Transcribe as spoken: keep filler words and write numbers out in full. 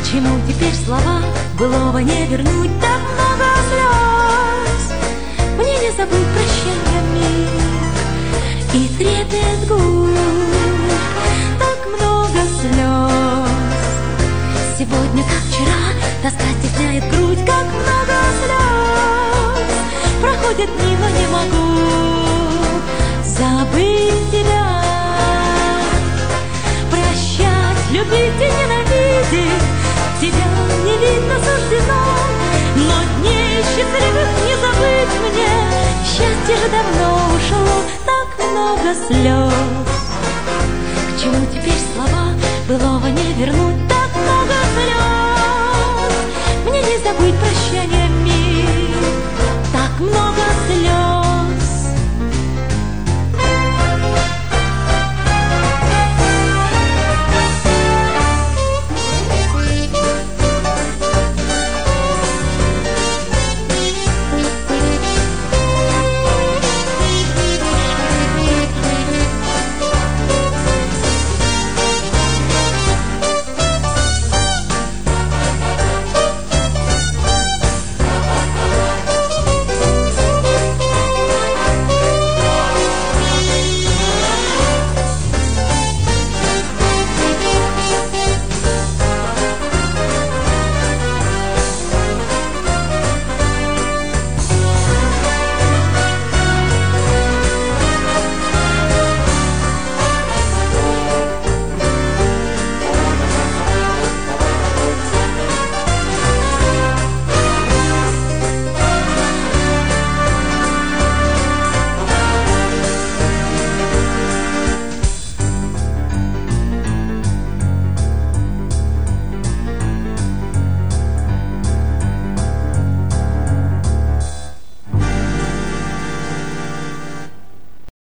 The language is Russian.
чему теперь слова? Былого не вернуть, так много слез. Мне не забыть прощанья миг и трепет губ, так много слез. Сегодня, как вчера, тоска стесняет грудь, как много слез. Проходят дни, но не могу забыть тебя. Прощать, любить и ненавидеть тебя не видно суждено, но дней счастливых не забыть мне. Счастье же давно ушло, так много слез.